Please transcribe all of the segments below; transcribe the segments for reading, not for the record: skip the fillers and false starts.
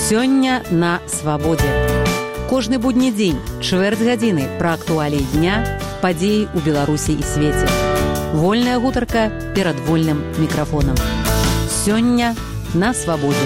Сёння на свабодзе. Кожны будні дзень, чвэрць гадзіны пра актуаліі дня, падзеі ў Беларусі і свеце. Вольная гутарка перад вольным мікрафонам. Сёння на свабодзе.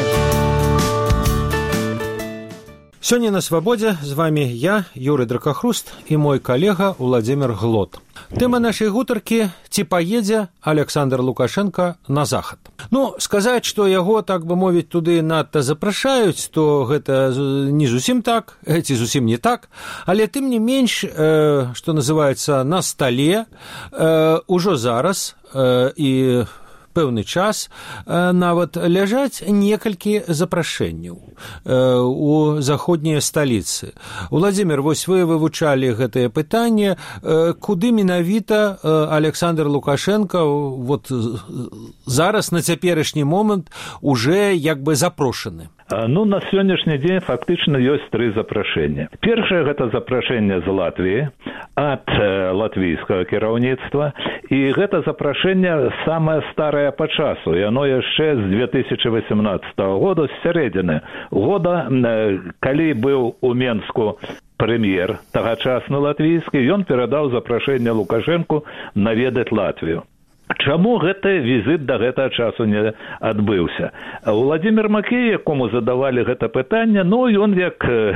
Сёння на свабодзе з вами я, Юрый Дракахруст, і мой калега Владзімір Глот. Тэма нашай гутаркі – ці паедзе Александр Лукашенко на захад. Сказаць, што яго, так бы мовіць, туды надта запрашаюць, то гэта не зусім так, ці зусім не так, але тым не менш, што называецца, на стале ужо зараз і пэўны час нават ляжаць некалькі запрашэнняў у заходнія сталіцы. Владзімір, вось вы вывучалі гэтае пытанне, куды менавіта Александр Лукашенко вот зараз на цяперашні момант уже як бы запрошаны? На сённяшні дзень фактычна ёсць тры запрашэння. Першае гэта запрашэнне з Латвіі ад латвійскага кіраўніцтва, і гэта запрашэнне самае старае па часу. Яно яшчэ з 2018 года, з сярэдзіны года, калі быў у Менску прэм'ер тагачасны латвійскі, ён перадаў запрашэнне Лукашэнку наведаць Латвію. Чаму гэты візіт да гэтага часу не адбыўся? Владзімір Макей, якому задавалі гэта пытанне, ён як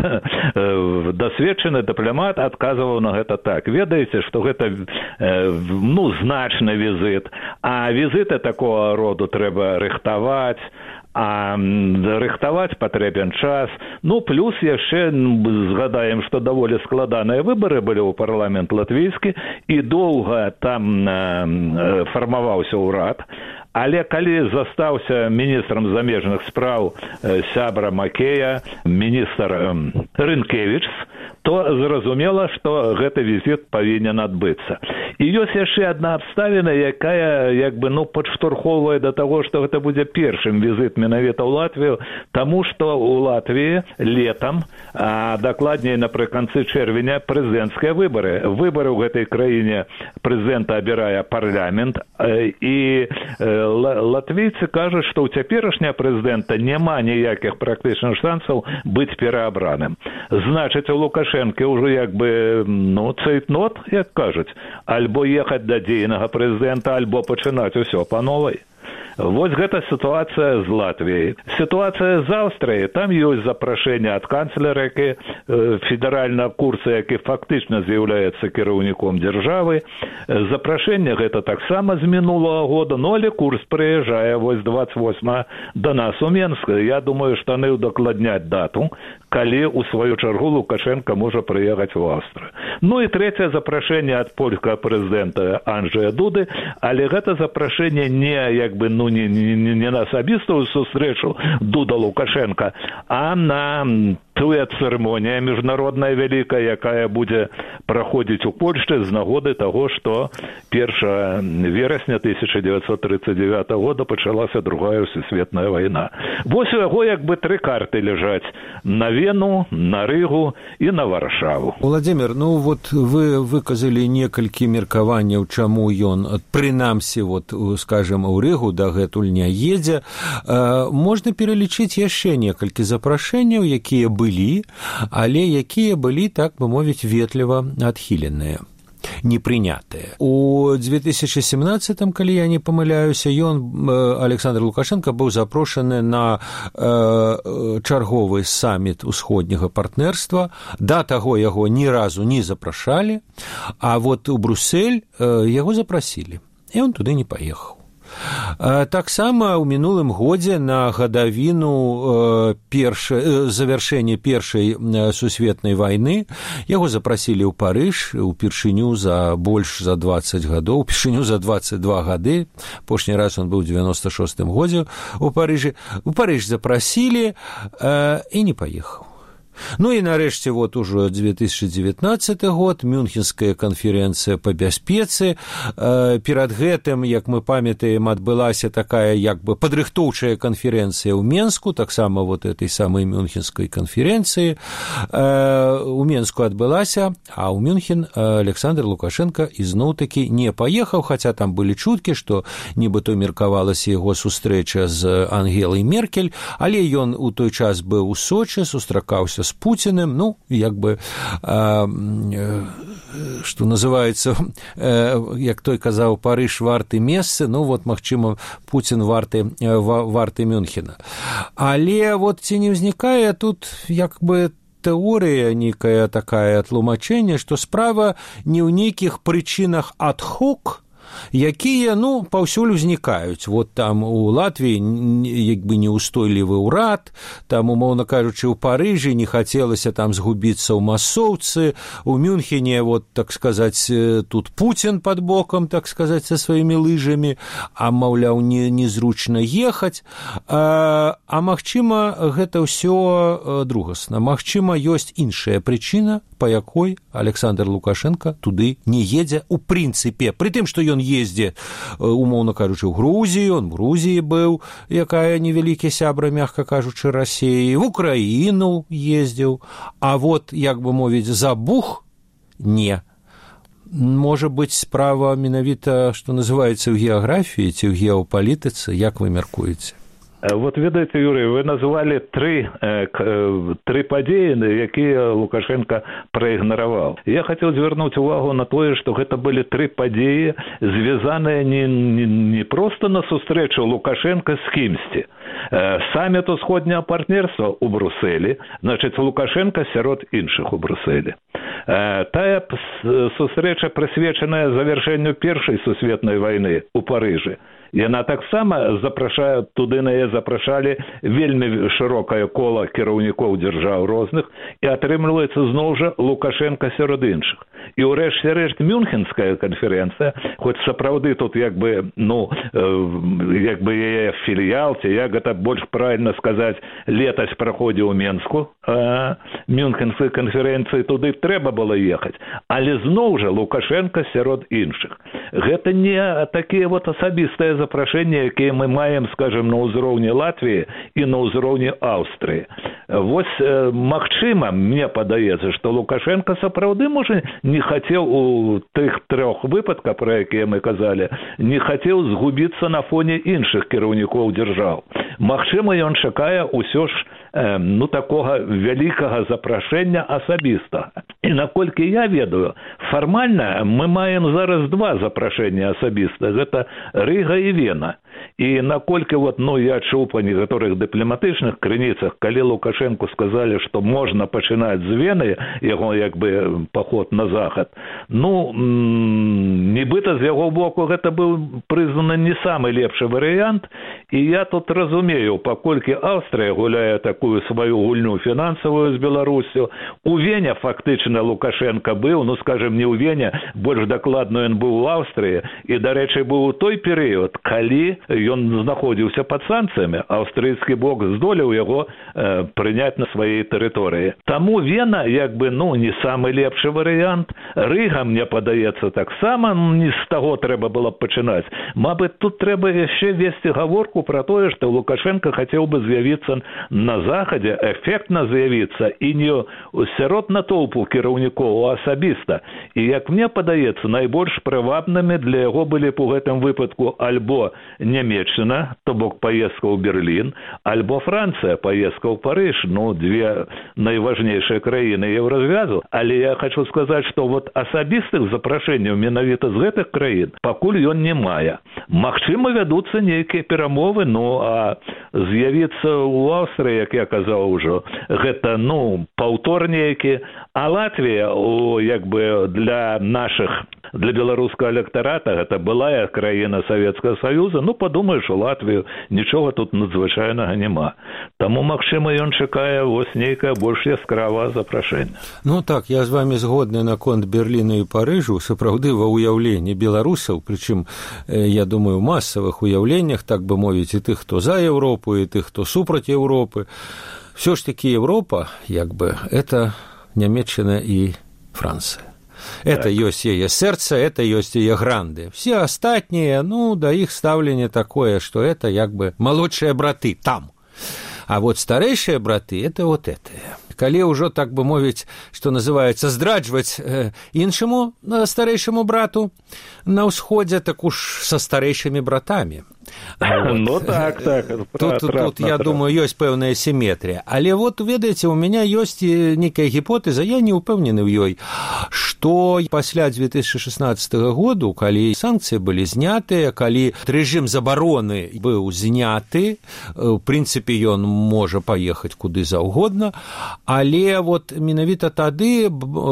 дасведчаны дыпламат адказваў на гэта так. Ведаеце, што гэта значны візіт, а візіты такого роду трэба рыхтаваць, а рыхтаваць патрэбен час. Плюс яшчэ згадаем, што даволі складаныя выбары былі ў парламент латвійскі, і доўга там фармаваўся ўрад. Але калі застаўся міністрам замежных спраў сябра Макея, міністр Рынкевіч, то зразумела, што гэты візіт павінен адбыцца. І ёсць яшчэ адна абставіна, якая падштурхоўвае да таго, што гэта будзе першым візіт менавіта ў Латвію, таму што ў Латвіі летам, а дакладней напрыканцы чэрвеня, прэзідэнцкія выбары. Выбары ў гэтай краіне прэзідэнта абірае парламент, і латвійцы кажуць, што ў цяперашняга прэзідэнта няма ніякіх практычных шансаў быць пераабраным. Значыць, у Лукашэнкі ўжо цейтнот, як кажуць, альбо ехаць да дзейнага прэзідэнта, альбо пачынаць усё па новай. Вось гэта сітуацыя з Латвіяй. Сітуацыя з Аўстрыяй, там ёсць запрашэнне ад канцлера, які федэральнага курса, які фактычна з'яўляецца кіраўніком дзяржавы. Запрашэнне гэта таксама з мінулага года, але курс прыязджае вось 28 да нас у Менск. Я думаю, што яны ўдакладняць дату, калі ў сваю чаргу Лукашенко можа прыехаць у Аўстрыю. І трэцяе запрашэнне ад польскага прэзідэнта Анджэя Дуды, але гэта запрашэнне не на асабістую сустрэчу Дуда Лукашенко, а на тая цырымонія міжнародная вялікая, якая будзе праходзіць у Польшчы з нагоды таго, што 1 верасня 1939 года пачалася Другая сусветная вайна. Вось у яго тры карты ляжаць: на Вену, на Рыгу і на Варшаву. Владзімір, вы выказалі некалькі меркаванняў, чаму ён, прынамсі, скажем, у Рыгу дагэтуль не едзе. Можна пералічыць яшчэ некалькі запрашэнняў, якія былі, але якія былі, так бы мовіць, ветліва адхіленыя, непрынятыя. У 2017-м, калі я не памыляюся, Александр Лукашенко быў запрошаны на чарговы саміт усходняга партнерства. Да таго яго ні разу не запрашалі, а у Бруссель яго запрасілі, і ён туды не паехаў. Таксама ў мінулым годзе на гадавіну завяршэння Першай сусветнай вайны яго запрасілі ў Парыж упершыню за больш за 20 гадоў, упершыню за 22 гады. Апошні раз ён быў у 96-м годзе ў Парыжы. У Парыж запрасілі і не паехаў. Ну і нарэшце вот ужо 2019 год, Мюнхенская канферэнцыя па бяспецы. Перад гэтым, як мы памятаем, адбылася такая як бы падрыхтоўчая канферэнцыя ў Менску, таксама вот этой самой Мюнхенскай канферэнцыі. У Менску адбылася, а ў Мюнхен Александр Лукашенко ізноў-такі не паехаў, хаця там былі чуткі, што нібыто меркавалася яго сустрэча з Ангелай Меркель, але ён у той час быў у Сочы, сустракаўся з Путиным, ну, як бы, што называецца, як той казаў, Парыж варты месцы, ну, вот, магчыма, Путин варты Мюнхена. Але вот ці не ўзнікае тут, як бы, тэорыя нейкая такая тлумачэнне, што справа не ў нейкіх прычынах ад-хок, якія, ну, паўсюль узнікаюць. Вот там у Латвіі як бы неустойлівы ўрад, там, умоўна кажучы, у Парыжы не хацелася там згубіцца ў масоўцы, у Мюнхене, вот, так сказаць, тут Путин под боком, так сказаць, со сваімі лыжамі, а, маўляў, незручна ехаць. А магчыма, гэта ўсё другасна. Магчыма, ёсць іншая прычына, па якой Александр Лукашенко туды не едзе у прынцыпе. Пры тым, што ён ездзе, умоўна кажучы, ў Грузію, он в Грузіі быў, якая невялікі сябра, мягка кажучы, Расіі, в Украіну ездзіў, а вот, як бы мовіць, забух не. Можа быць, справа менавіта, што называецца ў геаграфіі ці ў геапалітыцы, як вы мяркуеце? Вот ведаеце, Юрий, вы назвали три падзеі, якія Лукашенко праігнараваў. Я хацеў звярнуць увагу на тое, што гэта былі тры падзеі, звязаныя не проста на сустрэчу Лукашенко з кімсьці. Саміт усходняга партнерства ў Брусэлі, значыць, Лукашенко сярод іншых у Брусэлі. Тая сустрэча прысвечаная завяршэнню Першай сусветнай вайны ў Парыжы. Яна таксама запрашае, туды на яе запрашалі вельмі шырокае кола кіраўнікоў дзяржаў розных, і атрымліваецца зноў жа Лукашенко сярод іншых. І ўрэшце рэшт Мюнхенская канферэнцыя, хоць сапраўды тут як бы, ну, як бы яе філіял, ці як гэта больш правільна сказаць, летась праходзіў у Менску, Мюнхенскай канферэнцыі туды трэба было ехаць, але зноў жа Лукашенко сярод іншых. Гэта не такія вот асабістыя запрашэнні, якія мы маем, скажем, на ўзроўні Латвіі і на ўзроўні Аўстрыі. Вось, магчыма, мне падаецца, што Лукашенко сапраўды, можа, не хацеў у тых трох выпадках, пра якія мы казалі, не хацеў згубіцца на фоне іншых кіраўнікоў дзяржаў. Магчыма, ён чакае ўсё ж, ну, такога вялікага запрашэння асабістага. І наколькі я ведаю, фармальна мы маем зараз два запрашэння асабіста. Гэта Рыга і Вена. І наколькі вот, ну, я чуў па некаторых дыпламатычных крыніцах, калі Лукашенку сказалі, што можна пачынаць з Вены, яго як бы паход на захад, ну, нібыта з яго боку гэта быў прызнаны не самы лепшы варыянт, і я тут разумею, паколькі Аўстрыя гуляе такую сваю гульню фінансавую з Беларусю, у Вене фактычна Лукашенко быў, ну, скажем, не ў Вене, больш дакладна ён быў у Аўстрыі, і, дарэчы, быў у той перыяд, калі ён знаходзіўся пад санкцыямі, аўстрыйскі бок здолеў яго прыняць на сваёй тэрыторыі. Таму Вена, як бы, ну, не самы лепшы варыянт. Рыга, мне падаецца, таксама не з таго трэба было б пачынаць. Мабыць, тут трэба яшчэ весці гаворку пра тое, што Лукашенко хацеў бы з'явіцца на захадзе, эфектна з'явіцца, і не сярод натоўпу кіраўнікоў, а асабіста. І, як мне падаецца, найбольш прывабнымі для яго былі б у гэтым выпадку альбо Нямецчына, то бок паездка ў Берлін, альбо Францыя, паездка ў Парыж, ну, две найважнейшыя краіны еўразвязу. Але я хочу сказаць, што вот асабістых запрашэнняў менавіта з гэтых краін пакуль ён не мае. Магчыма, вядуцца нейкія перамовы, ну, а з'явіцца ў Аўстрыі, як я казаў ужо, гэта, ну, паўтор нейкі, а Латвія, як бы для нашых, для беларускага электарата, гэта былая краіна Савецкага Саюза, ну, падумаеш, у Латвію нічога тут надзвычайнага няма. Таму, магчыма, ён чакае вось нейкае больш яскравае запрашэнне. Ну так, я з вами згодны наконт Берліна і Парыжу, сапраўды ва ўяўленні беларусаў, прычым, я думаю, масавых уяўленнях, так бы мовіць, і тых, хто за Еўропу, і тых, хто супраць Еўропы. Все ж таки Европа, это Нямецчына и Франция. Это ёсць яе сэрца, это ёсць яе гранды. Все астатнія, да іх стаўленне такое, што это малодшыя браты там. А вот старэйшыя браты – это вот это. Калі ўжо, так бы мовіць, што называецца, здраджваць іншаму старэйшаму брату на ўсходзе, так уж са старэйшымі братамі. Так. Тут, я думаю, ёсць пэўная сіметрія. Але ведаеце, у меня ёсць некая гіпотэза, я не ўпэўнены ў ёй, што пасля 2016 году, калі санкцыі былі знятыя, калі рэжым забароны быў зняты, в прынцыпе, ён можа паехаць куды заўгодна, але менавіта тады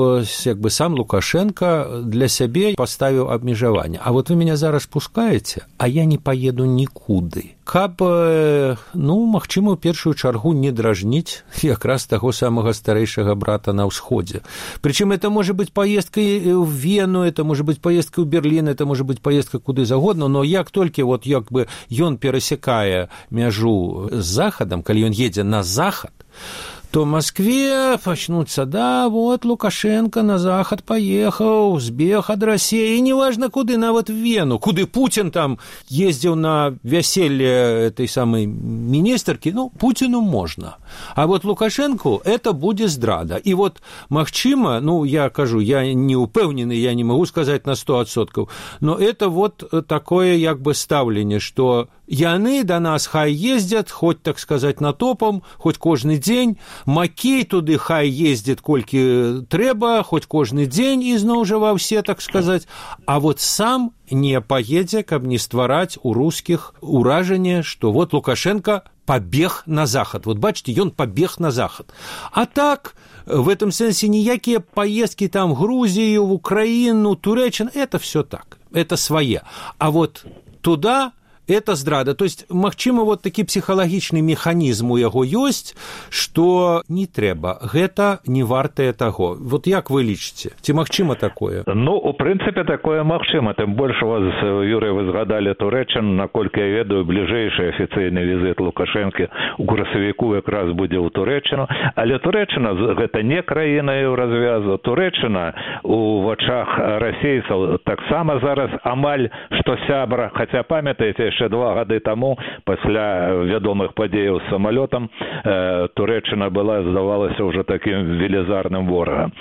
сам Лукашенко для сябе паставіў абмежаванне. А вы мяне зараз пускаеце, а я не паеду нікуды. Каб, магчыма, ў першую чаргу не дражніць якраз таго самага старэйшага брата на ўсходзе. Причем это может быть поездка в Вену, это может быть поездка в Берлин, это может быть поездка куды загодна, но як толькі ён перасекае мяжу з захадам, калі ён едзе на захад, то в Москве начнутся, Лукашенко на захад поехал, сбег от России, и неважно куды, нават в Вену, куды Путин там ездил на веселье этой самой министерки, Путину можно. А Лукашенко это будет здрада. И магчыма, я кажу, я не упэўнены, я не могу сказать на 100%, но это такое стаўленне, что яны до нас хай ездят, хоть, так сказать, на топом, хоть кожны дзень, Макей туды хай ездит колькі трэба, хоть кожны дзень ізноў жа ва ўсе, так сказать, а сам не поедзе, каб не ствараць у русскіх уражанне, што Лукашенко побег на захад. Бачите, ён побег на захад. А так, в этом сенсе ніякія поездки там в Грузию, в Украину, Турэччину, это все так, это свае. А туда это здрада. То есть, магчыма, такі псіхалагічны механізм у яго ёсць, што не трэба, гэта не вартае таго. Як вы лічыце? Ці магчыма такое? У прынцыпе, такое магчыма. Тым больш у вас, Юрый, вы згадалі Турэччыну, наколькі я ведаю, бліжэйшы афіцыйны візіт Лукашэнкі у красавіку якраз будзе ў Турэччыну. Але Турэччына гэта не краіна Еўразвязу. Турэччына у вачах расейцаў таксама зараз амаль што сябра, хаця памятаеце, яшчэ 2 гады таму, пасля вядомых падзеяў з самалётам, Турэччына была, здавалася, ўжо такім велізарным ворагам.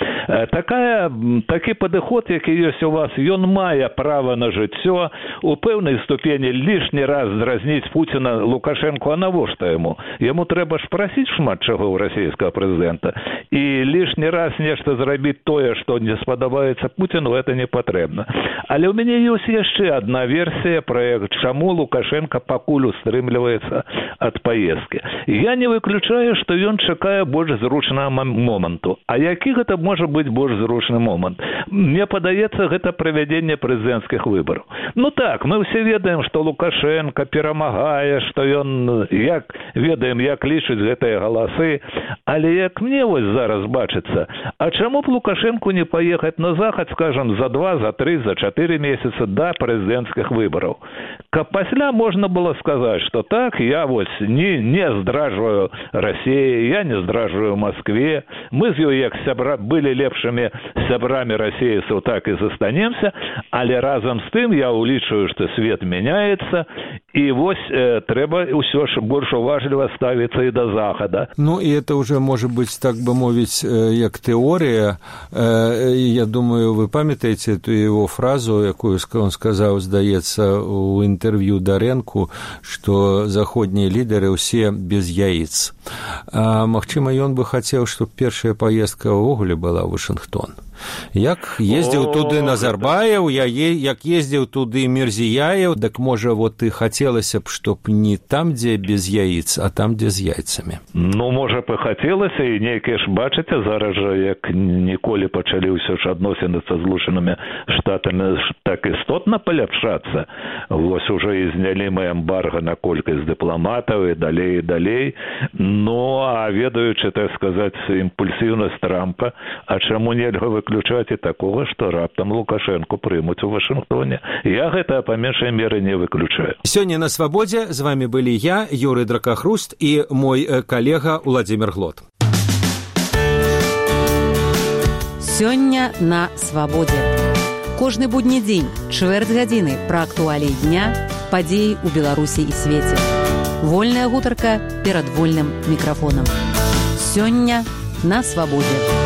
Такі падыход, які ёсць у вас, ён мае права на жыццё, у пэўнай ступені лішні раз дразніць Пуціна Лукашэнку, а навошта яму? Яму трэба ж прасіць шмат чаго ў расійскага прэзідэнта, і лішні раз нешта зрабіць тое, што не спадабаецца Пуціну, гэта не патрэбна. Але ў мяне ёсць яшчэ адна версія, чаму Лукашенко пакуль устрымліваецца ад паездкі. Я не выключаю, што ён чакае больш зручнага моманту. А які гэта можа быць больш зручны момант? Мне падаецца, гэта правядзенне прэзідэнцкіх выбараў. Так, мы ўсе ведаем, што Лукашенко перамагае, што ён, ведаем, як лічыць гэтыя галасы, але як мне зараз бачыцца, а чаму б Лукашенку не паехаць на захад, скажам, за 2, за 3, за 4 месяца да прэзідэнцкіх выбараў? Каб пасля можна было сказаць, што так, я не здражваю России, я не здражваю Москве, мы з ёй як былі лепшымі сябрамі расейцаў, так і застанемся, але разам з тым я улічваю, што свет мяняецца, і трэба ўсё ж больш уважліва ставіцца і да захада. І это уже может быть, так бы мовіць, як тэорія. Я думаю, вы памятаеце эту его фразу, якую он сказаў, здаецца, у интервью Даренку, што заходнія лідары ўсе без яиц. Магчыма, ён бы хацеў, чтобы першая поездка ўвогуле была ў Вашингтон. Як ездзіў туды Назарбаев, як ездзіў туды Мирзияев, так можа, і хацелася б, чтоб не там, дзе без яиц, а там, дзе з яйцамі. Можа б і хацелася, і нейкія ж бачыце, зараз жа, як ніколі пачалі ўсё ж адносіны са Злучанымі Штатамі так істотна паляпшацца. Уже і знялі мы эмбарга на колькасць дыпламатаў і далей. А ведаючы, так сказаць, імпульсіўнасць Трампа, а чаму нельга выключаць выключаць і такога, што раптам Лукашэнку прымуць у Вашынгтоне. Я гэта па меншай меры не выключаю. Сёння на Свабодзе з вами былі я, Юрый Дракахруст, і мой калега Владзімір Глот. Сёння на Свабодзе. Кожны будні дзень, чвэрць гадзіны пра актуаліі дня, падзеі ў Беларусі і свеце. Вольная гутарка перад вольным мікрафонам. Сёння на Свабодзе.